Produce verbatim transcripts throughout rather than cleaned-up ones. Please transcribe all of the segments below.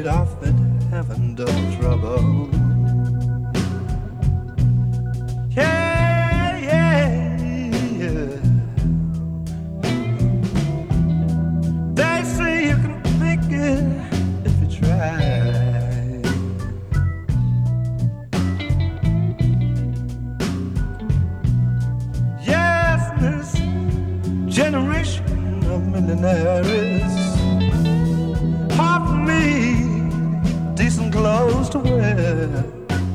paid off and having double trouble. Yeah, yeah, yeah. They say you can make it if you try. Yes, this generation of millionaires offer me decent clothes to wear.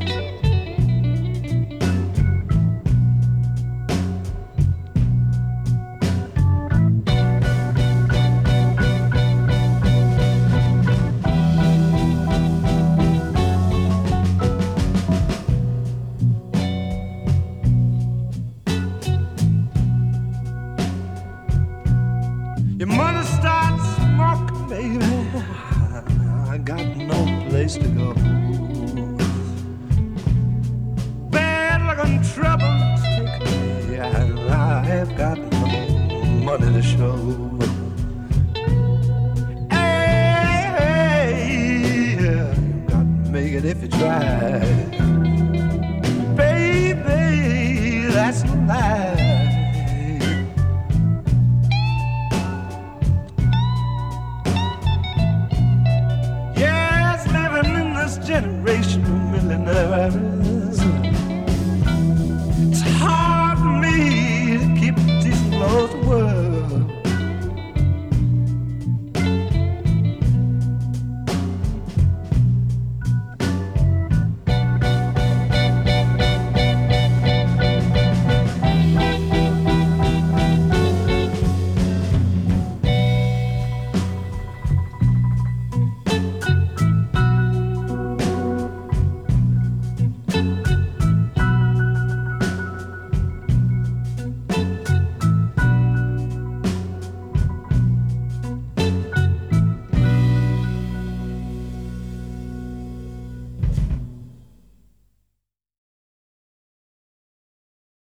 Your mother starts smoking, baby. I got no place to go. Bad luck and trouble take me. I've got no money to show. Hey, hey, yeah, you got to make it if you try. Baby, that's no lie. Generation of millionaires